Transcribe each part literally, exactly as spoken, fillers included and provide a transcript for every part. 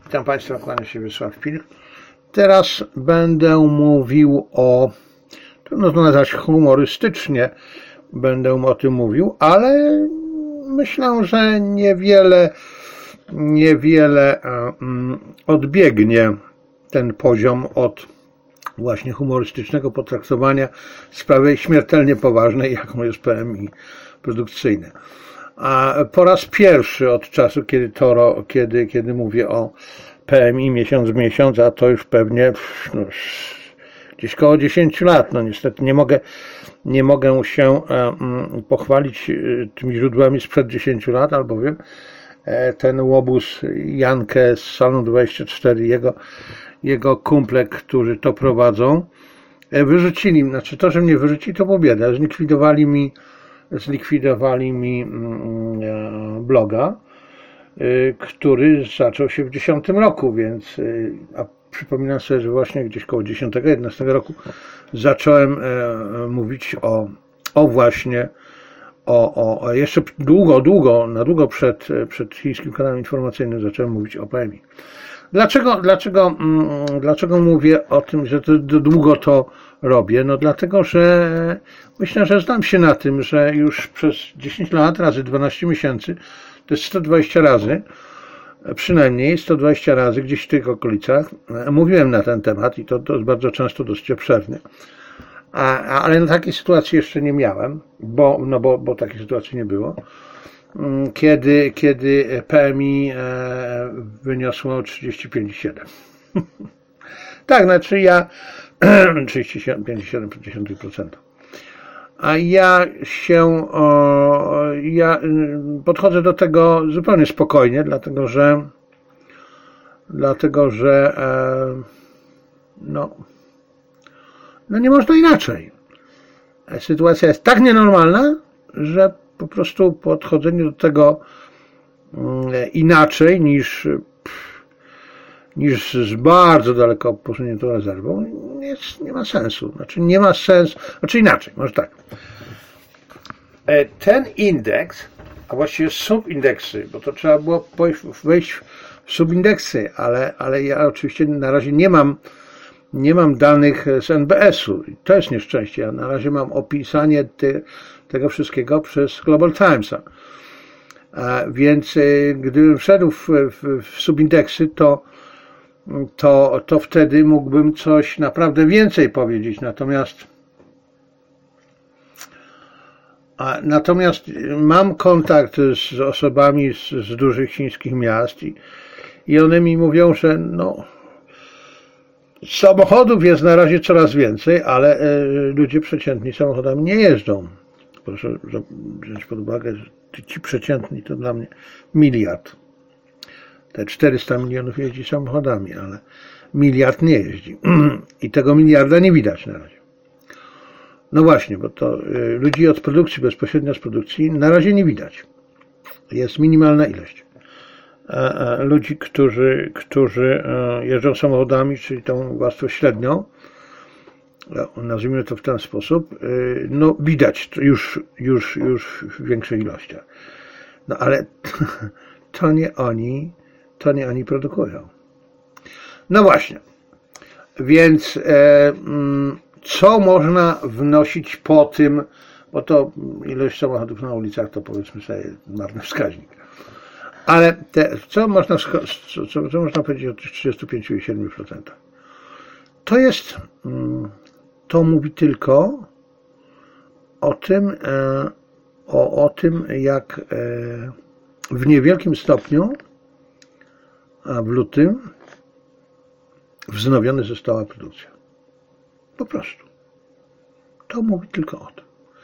Witam Państwa, kłania się Wiesław Pilch. Teraz będę mówił o, trudno to nazwać humorystycznie, będę o tym mówił, ale myślę, że niewiele, niewiele odbiegnie ten poziom od właśnie humorystycznego potraktowania sprawy śmiertelnie poważnej, jaką jest P M I produkcyjne. A po raz pierwszy od czasu, kiedy, to, kiedy, kiedy mówię o P M I miesiąc w miesiąc, a to już pewnie no, gdzieś koło dziesięciu lat. No niestety nie mogę, nie mogę się um, pochwalić tymi źródłami sprzed dziesięciu lat, albowiem ten łobuz Jankę z Salonu dwadzieścia cztery, jego, jego kumple, którzy to prowadzą, wyrzucili, znaczy to, że mnie wyrzucili, to było bieda, zlikwidowali mi zlikwidowali mi bloga, który zaczął się w dziesiątym roku, więc a przypominam sobie, że właśnie gdzieś koło dziesiątego jedenastego roku zacząłem mówić o, o właśnie o, o jeszcze długo, długo, na długo przed, przed chińskim kanałem informacyjnym zacząłem mówić o P M I. Dlaczego, dlaczego, dlaczego mówię o tym, że to, to długo to robię? No dlatego, że myślę, że znam się na tym, że już przez dziesięć lat razy dwanaście miesięcy, to jest sto dwadzieścia razy, przynajmniej sto dwadzieścia razy gdzieś w tych okolicach mówiłem na ten temat i to, to jest bardzo często dosyć obszerny. A, ale na takiej sytuacji jeszcze nie miałem, bo, no bo, bo takiej sytuacji nie było. Kiedy, kiedy P M I wyniosło trzydzieści pięć przecinek siedem. Tak, znaczy ja trzydzieści pięć przecinek siedem procent. A ja się o, ja podchodzę do tego zupełnie spokojnie, dlatego że dlatego, że e, no, no nie można inaczej. Sytuacja jest tak nienormalna, że po prostu podchodzenie do tego inaczej niż, niż z bardzo daleko posuniętą rezerwą jest, nie ma sensu. Znaczy nie ma sensu, znaczy inaczej, może tak. Ten indeks, a właściwie subindeksy, bo to trzeba było wejść w subindeksy, ale, ale ja oczywiście na razie nie mam nie mam danych z N B S-u. To jest nieszczęście. Ja na razie mam opisanie ty, tego wszystkiego przez Global Timesa. A więc gdybym wszedł w, w, w subindeksy, to, to, to wtedy mógłbym coś naprawdę więcej powiedzieć. Natomiast a, natomiast mam kontakt z osobami z, z dużych chińskich miast i, i one mi mówią, że no samochodów jest na razie coraz więcej, ale ludzie przeciętni samochodami nie jeżdżą. Proszę wziąć pod uwagę, że ci przeciętni to dla mnie miliard. Te czterysta milionów jeździ samochodami, ale miliard nie jeździ. I tego miliarda nie widać na razie. No właśnie, bo to ludzi od produkcji, bezpośrednio z produkcji na razie nie widać. Jest minimalna ilość ludzi, którzy, którzy jeżdżą samochodami, czyli tą warstwę średnią, nazwijmy to w ten sposób, no widać już, już, już w większych ilościach. No ale to nie oni, to nie oni produkują. No właśnie, więc co można wnosić po tym, bo to ilość samochodów na ulicach to powiedzmy sobie marny wskaźnik. Ale te, co, można, co, co można powiedzieć o tych trzydziestu pięciu i siedmiu procentach? To jest, to mówi tylko o tym, o, o tym, jak w niewielkim stopniu, a w lutym wznowiona została produkcja. Po prostu. To mówi tylko o tym.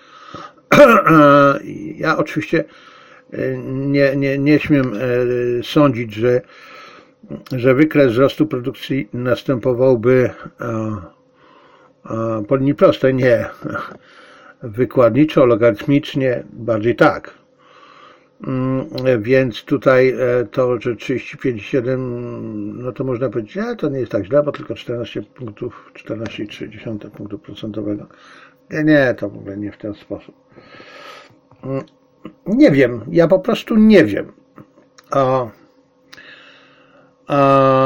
Ja oczywiście Nie, nie, nie śmiem sądzić, że, że wykres wzrostu produkcji następowałby po linii prostej. Nie. Wykładniczo, logarytmicznie, bardziej tak. Więc tutaj to, że trzydzieści pięć przecinek siedem, no to można powiedzieć, nie, to nie jest tak źle, bo tylko czternaście punktów, czternaście przecinek trzy punktu procentowego. Nie, nie, to w ogóle nie w ten sposób. Nie wiem, ja po prostu nie wiem. A, a,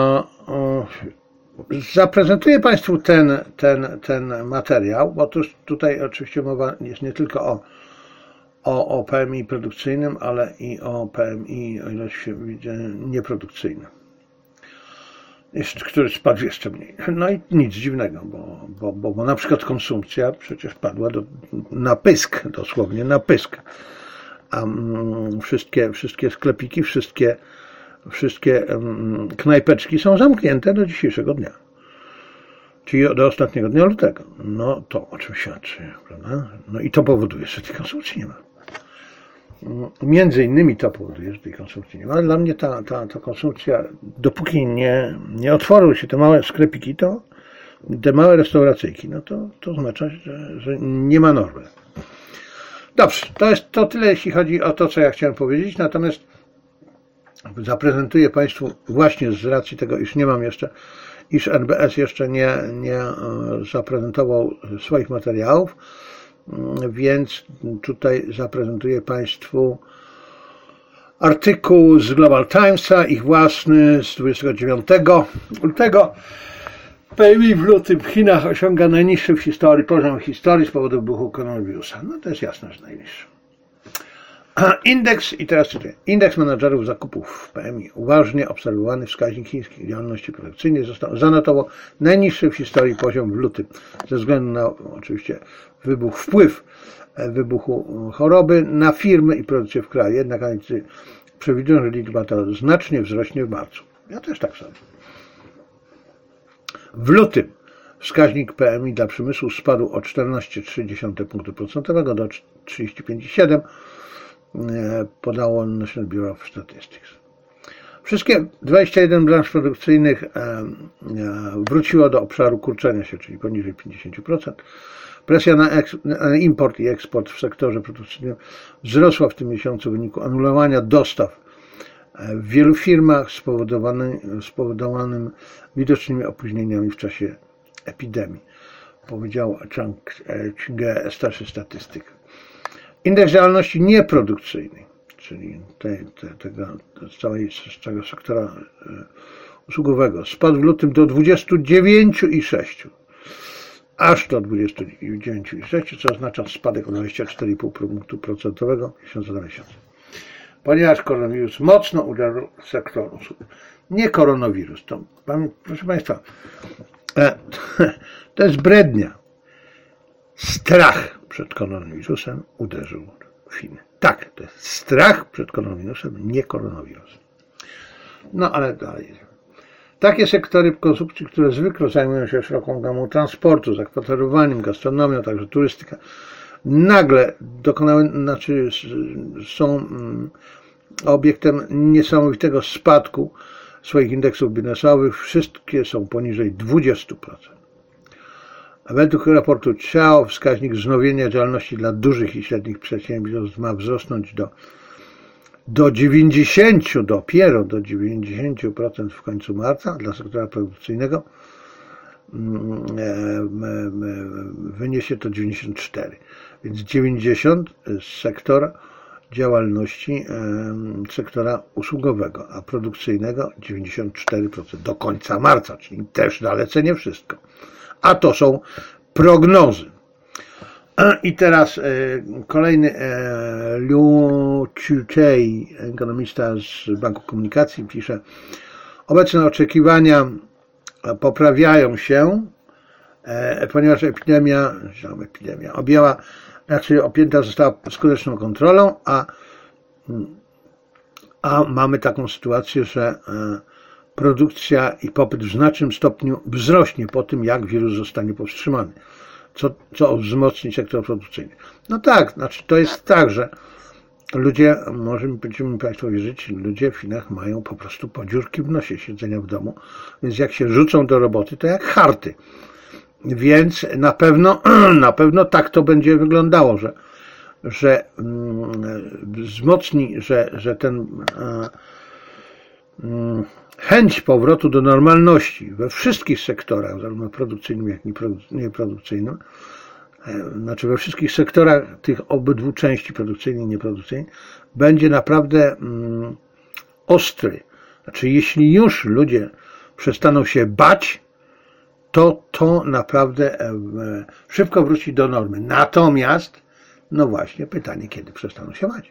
zaprezentuję Państwu ten, ten, ten materiał, bo to tutaj oczywiście mowa jest nie tylko o, o, o P M I produkcyjnym, ale i o P M I, o ile się widzę, nieprodukcyjnym, który spadł jeszcze mniej. No i nic dziwnego, bo, bo, bo, bo na przykład konsumpcja przecież padła do, na pysk, dosłownie na pysk. A um, wszystkie, wszystkie sklepiki, wszystkie, wszystkie um, knajpeczki są zamknięte do dzisiejszego dnia. Czyli do ostatniego dnia lutego. No to o czym świadczy, prawda? No i to powoduje, że tej konsumpcji nie ma. Między innymi to powoduje, że tej konsumpcji nie ma. Ale dla mnie ta, ta, ta konsumpcja, dopóki nie, nie otworzą się te małe sklepiki, to te małe restauracyjki, no to, to oznacza, że, że nie ma normy. Dobrze, to jest to tyle, jeśli chodzi o to, co ja chciałem powiedzieć. Natomiast zaprezentuję Państwu właśnie z racji tego, iż nie mam jeszcze, iż N B S jeszcze nie, nie zaprezentował swoich materiałów, więc tutaj zaprezentuję Państwu artykuł z Global Timesa, ich własny z dwudziestego dziewiątego lutego. P M I w lutym w Chinach osiąga najniższy w historii poziom historii z powodu wybuchu koronawirusa. No to jest jasne, że najniższy. Indeks, i teraz cytuję, indeks menadżerów zakupów w P M I, uważnie obserwowany wskaźnik chińskiej działalności produkcyjnej, został zanotował najniższy w historii poziom w lutym, ze względu na oczywiście wybuch, wpływ wybuchu choroby na firmy i produkcję w kraju. Jednak analitycy przewidują, że liczba ta znacznie wzrośnie w marcu. Ja też tak sądzę. W lutym wskaźnik P M I dla przemysłu spadł o czternaście przecinek trzy punktu procentowego do trzydzieści pięć przecinek siedem, podało National Bureau of Statistics. Wszystkie dwadzieścia jeden branż produkcyjnych wróciło do obszaru kurczenia się, czyli poniżej pięćdziesiąt procent. Presja na, na import i eksport w sektorze produkcyjnym wzrosła w tym miesiącu w wyniku anulowania dostaw w wielu firmach spowodowanym, spowodowanym widocznymi opóźnieniami w czasie epidemii, powiedział Chang Ching, starszy statystyk. Indeks działalności nieprodukcyjnej, czyli te, te, tego, z, całej, z całego sektora usługowego, spadł w lutym do dwudziestu dziewięciu przecinek sześć, aż do dwudziestu dziewięciu przecinek sześć, co oznacza spadek o dwadzieścia cztery przecinek pięć punktu procentowego miesiąc na miesiąc. Ponieważ koronawirus mocno uderzył w sektor usług. Nie koronawirus, to, proszę Państwa, to jest brednia. Strach przed koronawirusem uderzył w Chiny. Tak, to jest strach przed koronawirusem, nie koronawirus. No ale dalej. Takie sektory konsumpcji, które zwykle zajmują się szeroką gamą transportu, zakwaterowaniem, gastronomią, także turystyka, nagle dokonały, znaczy są obiektem niesamowitego spadku swoich indeksów biznesowych. Wszystkie są poniżej dwudziestu procent. A według raportu Ciao wskaźnik wznowienia działalności dla dużych i średnich przedsiębiorstw ma wzrosnąć do, do dziewięćdziesięciu procent, dopiero do dziewięćdziesięciu procent w końcu marca dla sektora produkcyjnego. Wyniesie to dziewięćdziesiąt cztery procent, więc dziewięćdziesiąt procent z sektora działalności sektora usługowego, a produkcyjnego dziewięćdziesiąt cztery procent do końca marca, czyli też dalece nie wszystko. A to są prognozy. I teraz kolejny Liu Qiutei, ekonomista z Banku Komunikacji, pisze: obecne oczekiwania poprawiają się, ponieważ epidemia, epidemia objęła, znaczy objęta została skuteczną kontrolą, a, a mamy taką sytuację, że produkcja i popyt w znacznym stopniu wzrośnie po tym, jak wirus zostanie powstrzymany, co, co wzmocni sektor produkcyjny. No tak, znaczy to jest tak, że ludzie, może będziemy mi Państwo wierzyć, ludzie w Chinach mają po prostu podziurki w nosie siedzenia w domu, więc jak się rzucą do roboty, to jak harty. Więc na pewno, na pewno tak to będzie wyglądało, że, że wzmocni, że, że ten chęć powrotu do normalności we wszystkich sektorach, zarówno produkcyjnym, jak i nieprodukcyjnym, znaczy we wszystkich sektorach tych obydwu części, produkcyjnej i nieprodukcyjnej, będzie naprawdę ostry. Znaczy, jeśli już ludzie przestaną się bać, to to naprawdę szybko wróci do normy. Natomiast, no właśnie, pytanie, kiedy przestaną się bać.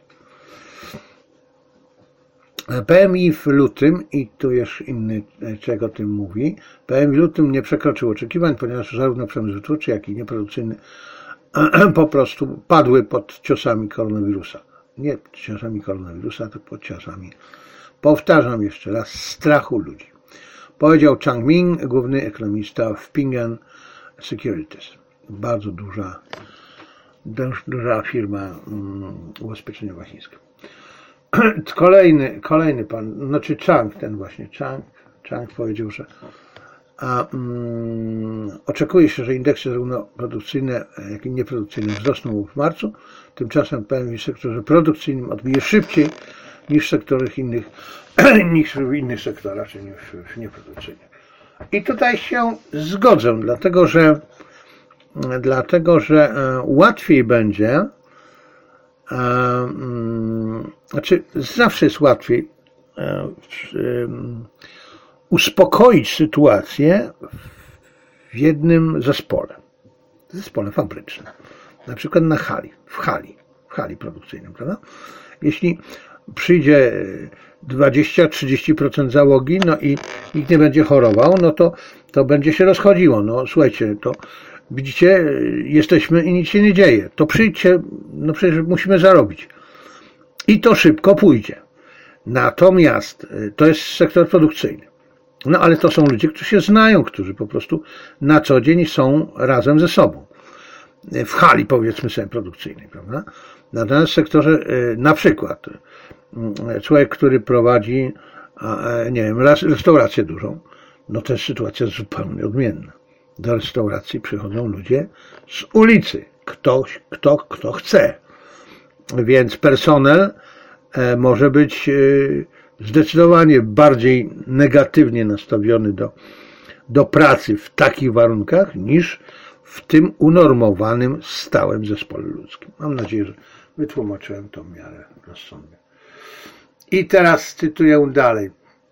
P M I w lutym, i tu jeszcze inny czek o tym mówi, P M I w lutym nie przekroczył oczekiwań, ponieważ zarówno przemysł wytwórczy, jak i nieprodukcyjny po prostu padły pod ciosami koronawirusa. Nie ciosami koronawirusa, to pod ciosami, powtarzam jeszcze raz, strachu ludzi. Powiedział Chang Ming, główny ekonomista w Ping An Securities. Bardzo duża, duża firma ubezpieczeniowa chińska. Kolejny, kolejny pan, znaczy Chang, ten właśnie Chang, Chang powiedział, że a, um, oczekuje się, że indeksy zarówno produkcyjne, jak i nieprodukcyjne wzrosną w marcu. Tymczasem P M I w sektorze produkcyjnym odbije szybciej niż w sektorach innych, niż w innych sektorach, czyli w, w nieprodukcyjnych. I tutaj się zgodzę, dlatego że, dlatego, że łatwiej będzie, um, znaczy zawsze jest łatwiej um, uspokoić sytuację w jednym zespole, zespole fabrycznym, na przykład na hali, w hali, w hali produkcyjnej, prawda? Jeśli przyjdzie dwadzieścia do trzydziestu procent załogi, no i nikt nie będzie chorował, no to, to będzie się rozchodziło. No słuchajcie, to widzicie, jesteśmy i nic się nie dzieje. To przyjdźcie, no przecież musimy zarobić. I to szybko pójdzie. Natomiast to jest sektor produkcyjny. No ale to są ludzie, którzy się znają, którzy po prostu na co dzień są razem ze sobą. W hali, powiedzmy sobie, produkcyjnej, prawda? Natomiast w sektorze, na przykład, człowiek, który prowadzi, nie wiem, restaurację dużą, no to jest sytuacja zupełnie odmienna. Do restauracji przychodzą ludzie z ulicy. Ktoś, kto, kto chce. Więc personel może być zdecydowanie bardziej negatywnie nastawiony do, do pracy w takich warunkach niż w tym unormowanym, stałym zespole ludzkim. Mam nadzieję, że wytłumaczyłem to w miarę rozsądnie. I teraz cytuję dalej.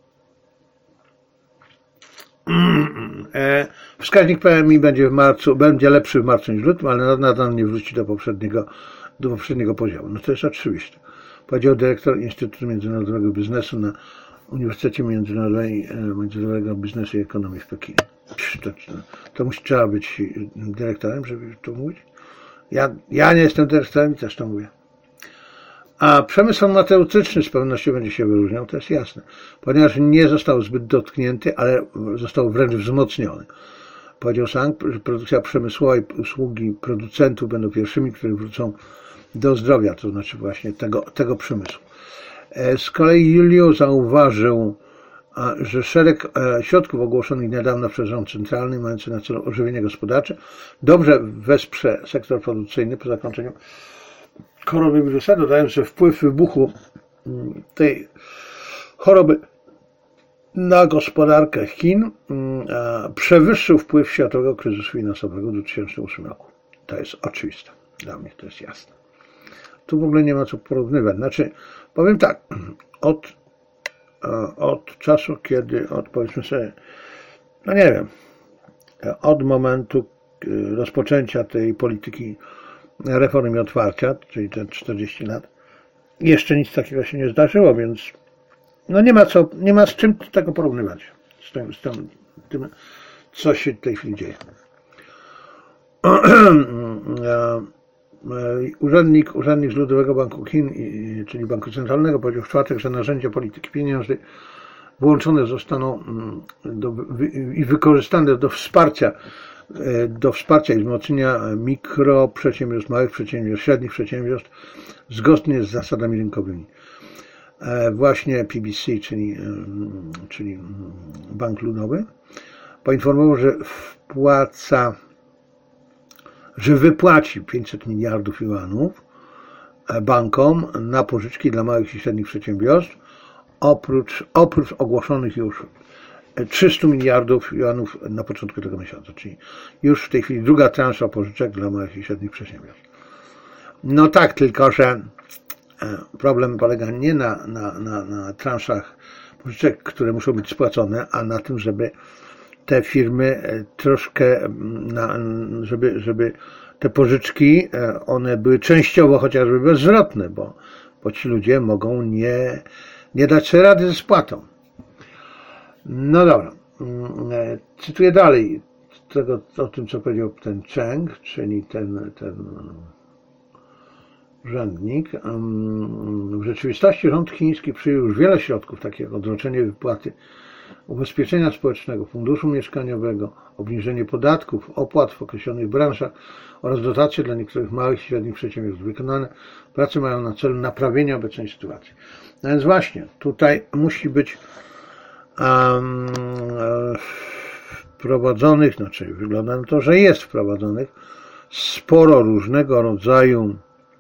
Wskaźnik P M I będzie w marcu, będzie lepszy w marcu niż w lutym, ale nadal nie wróci do poprzedniego, do poprzedniego poziomu. No to jest oczywiste. Powiedział dyrektor Instytutu Międzynarodowego Biznesu na Uniwersytecie Międzynarodowego Biznesu i Ekonomii w Pekinie. To, to, to musi, trzeba być dyrektorem, żeby to mówić. Ja, ja nie jestem dyrektorem i też to mówię. A przemysł farmaceutyczny z pewnością będzie się wyróżniał, to jest jasne, ponieważ nie został zbyt dotknięty, ale został wręcz wzmocniony. Powiedział Sang, że produkcja przemysłowa i usługi producentów będą pierwszymi, które wrócą do zdrowia, to znaczy właśnie tego, tego przemysłu. Z kolei Julio zauważył, że szereg środków ogłoszonych niedawno przez rząd centralny, mający na celu ożywienie gospodarcze, dobrze wesprze sektor produkcyjny po zakończeniu koronawirusa, dodając, że wpływ wybuchu tej choroby na gospodarkę Chin przewyższył wpływ światowego kryzysu finansowego w dwa tysiące ósmym roku. To jest oczywiste. Dla mnie to jest jasne. Tu w ogóle nie ma co porównywać. Znaczy, powiem tak, od, od czasu, kiedy, od powiedzmy sobie, no nie wiem, od momentu rozpoczęcia tej polityki reformy i otwarcia, czyli te czterdzieści lat, jeszcze nic takiego się nie zdarzyło, więc no nie ma co, nie ma z czym tego porównywać, z tym, z tym, tym co się w tej chwili dzieje. Urzędnik, urzędnik z Ludowego Banku Chin, czyli Banku Centralnego, powiedział w czwartek, że narzędzia polityki pieniężnej włączone zostaną do, i wykorzystane do wsparcia do wsparcia i wzmocnienia mikroprzedsiębiorstw, małych przedsiębiorstw, średnich przedsiębiorstw zgodnie z zasadami rynkowymi. Właśnie P B C, czyli, czyli Bank Ludowy, poinformował, że wpłaca, że wypłaci pięćset miliardów juanów bankom na pożyczki dla małych i średnich przedsiębiorstw, oprócz, oprócz ogłoszonych już trzysta miliardów juanów na początku tego miesiąca, czyli już w tej chwili druga transza pożyczek dla małych i średnich przedsiębiorstw. No tak, tylko że problem polega nie na, na, na, na transzach pożyczek, które muszą być spłacone, a na tym, żeby te firmy troszkę, na, żeby, żeby te pożyczki, one były częściowo chociażby bezzwrotne, bo, bo ci ludzie mogą nie, nie dać sobie rady ze spłatą. No dobra, cytuję dalej tego, o tym, co powiedział ten Cheng, czyli ten, ten urzędnik. W rzeczywistości rząd chiński przyjął już wiele środków, takich jak odroczenie wypłaty ubezpieczenia społecznego, funduszu mieszkaniowego, obniżenie podatków, opłat w określonych branżach oraz dotacje dla niektórych małych i średnich przedsiębiorstw. Wykonane prace mają na celu naprawienie obecnej sytuacji. No więc właśnie, tutaj musi być um, wprowadzonych, znaczy wygląda na to, że jest wprowadzonych sporo różnego rodzaju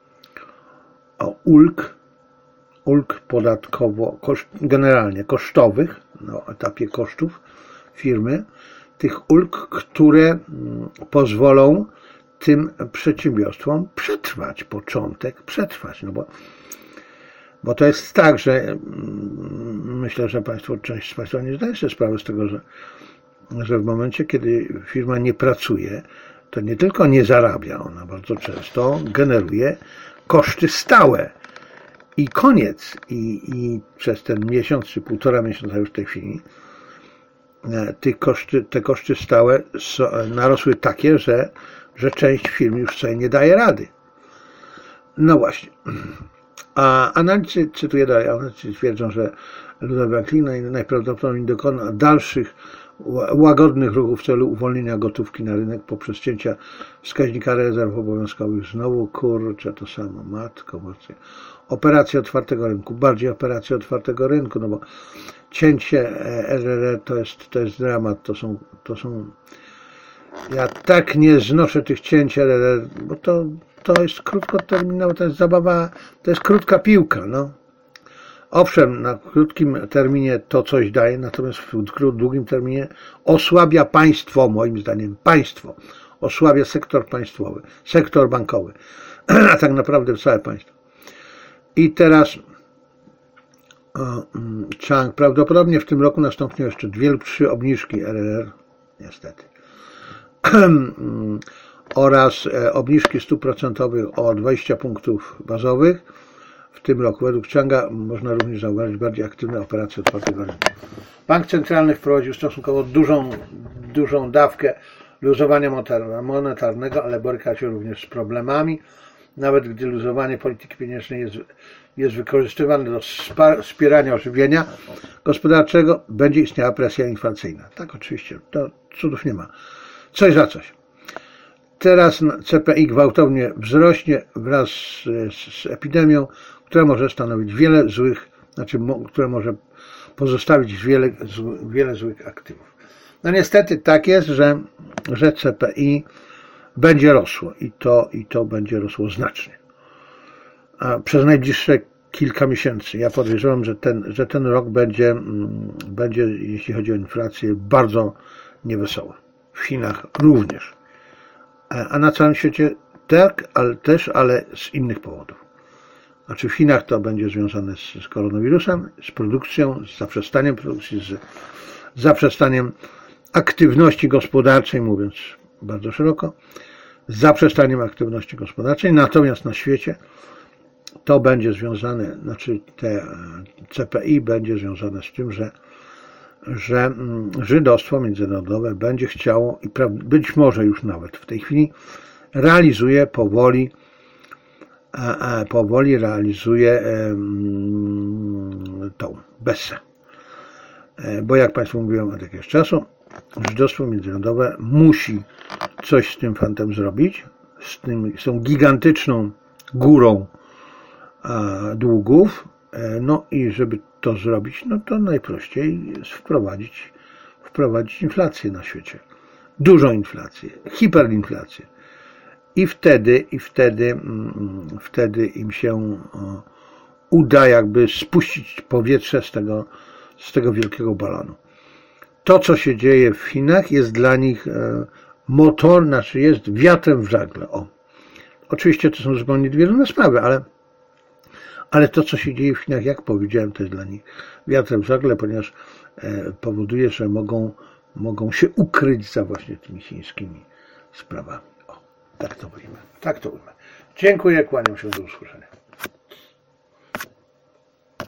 ulg, ulg podatkowo, koszt, generalnie kosztowych, na etapie kosztów firmy, tych ulg, które pozwolą tym przedsiębiorstwom przetrwać, początek przetrwać, no bo, bo to jest tak, że myślę, że Państwo, część z Państwa nie zdaje sobie sprawy z tego, że, że w momencie, kiedy firma nie pracuje, to nie tylko nie zarabia, ona bardzo często generuje koszty stałe. I koniec. I, I przez ten miesiąc czy półtora miesiąca już w tej chwili te koszty, te koszty stałe są, narosły takie, że, że część firm już sobie nie daje rady. No właśnie. A analitycy, cytuję dalej, analitycy twierdzą, że Ludwig Bank najprawdopodobniej dokona dalszych łagodnych ruchów w celu uwolnienia gotówki na rynek poprzez cięcia wskaźnika rezerw obowiązkowych. Znowu kurczę, to samo, matko, matko. Operacja otwartego rynku, bardziej operacja otwartego rynku, no bo cięcie R R R to jest, to jest dramat, to są, to są, ja tak nie znoszę tych cięć R R R, bo to, to jest krótkoterminowe, to jest zabawa, to jest krótka piłka, no. Owszem, na krótkim terminie to coś daje, natomiast w długim terminie osłabia państwo, moim zdaniem, państwo, osłabia sektor państwowy, sektor bankowy, a tak naprawdę całe państwo. I teraz Chang, prawdopodobnie w tym roku nastąpią jeszcze dwie lub trzy obniżki R R R, niestety, oraz obniżki stóp procentowych o dwadzieścia punktów bazowych. W tym roku według Changa można również zauważyć bardziej aktywne operacje otwartego rynku. Bank Centralny wprowadził stosunkowo dużą, dużą dawkę luzowania monetarnego, ale boryka się również z problemami. Nawet gdy luzowanie polityki pieniężnej jest, jest wykorzystywane do wspierania ożywienia gospodarczego, będzie istniała presja inflacyjna. Tak, oczywiście, to cudów nie ma. Coś za coś. Teraz C P I gwałtownie wzrośnie wraz z, z epidemią, która może stanowić wiele złych, znaczy, która może pozostawić wiele, wiele złych aktywów. No niestety tak jest, że, że C P I będzie rosło i to, i to będzie rosło znacznie. A przez najbliższe kilka miesięcy ja podejrzewam, że ten, że ten rok będzie, będzie, jeśli chodzi o inflację, bardzo niewesoły. W Chinach również. A na całym świecie tak, ale też, ale z innych powodów. Znaczy w Chinach to będzie związane z, z koronawirusem, z produkcją, z zaprzestaniem produkcji, z zaprzestaniem aktywności gospodarczej, mówiąc bardzo szeroko, z zaprzestaniem aktywności gospodarczej. Natomiast na świecie to będzie związane, znaczy te C P I będzie związane z tym, że, że żydostwo międzynarodowe będzie chciało i być może już nawet w tej chwili realizuje powoli a, a powoli realizuje um, tą Bessę. Bo jak Państwu mówiłem od jakiegoś czasu, żydostwo międzynarodowe musi coś z tym fantem zrobić, z, tym, z tą gigantyczną górą a, długów, no i żeby to zrobić, no to najprościej jest wprowadzić, wprowadzić inflację na świecie. Dużą inflację, hiperinflację. I wtedy, i wtedy, wtedy im się uda jakby spuścić powietrze z tego, z tego wielkiego balonu. To, co się dzieje w Chinach, jest dla nich motor, znaczy jest wiatrem w żagle. O. Oczywiście to są zupełnie dwie różne sprawy, ale, ale to, co się dzieje w Chinach, jak powiedziałem, to jest dla nich wiatrem w żagle, ponieważ powoduje, że mogą mogą się ukryć za właśnie tymi chińskimi sprawami. O, tak to ujmę. Tak to ujmę. Dziękuję, kłaniam się, do usłyszenia.